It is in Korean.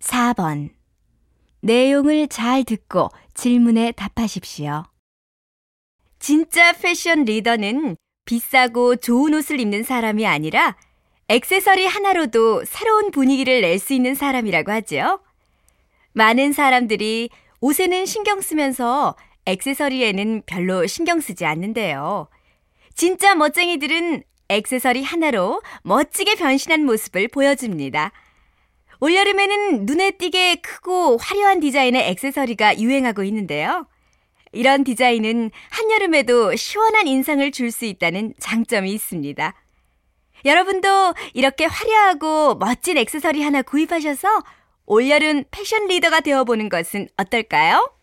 4번. 내용을 잘 듣고 질문에 답하십시오. 진짜 패션 리더는 비싸고 좋은 옷을 입는 사람이 아니라 액세서리 하나로도 새로운 분위기를 낼 수 있는 사람이라고 하죠. 많은 사람들이 옷에는 신경 쓰면서 액세서리에는 별로 신경 쓰지 않는데요. 진짜 멋쟁이들은 액세서리 하나로 멋지게 변신한 모습을 보여줍니다. 올여름에는 눈에 띄게 크고 화려한 디자인의 액세서리가 유행하고 있는데요. 이런 디자인은 한여름에도 시원한 인상을 줄 수 있다는 장점이 있습니다. 여러분도 이렇게 화려하고 멋진 액세서리 하나 구입하셔서 올여름 패션 리더가 되어보는 것은 어떨까요?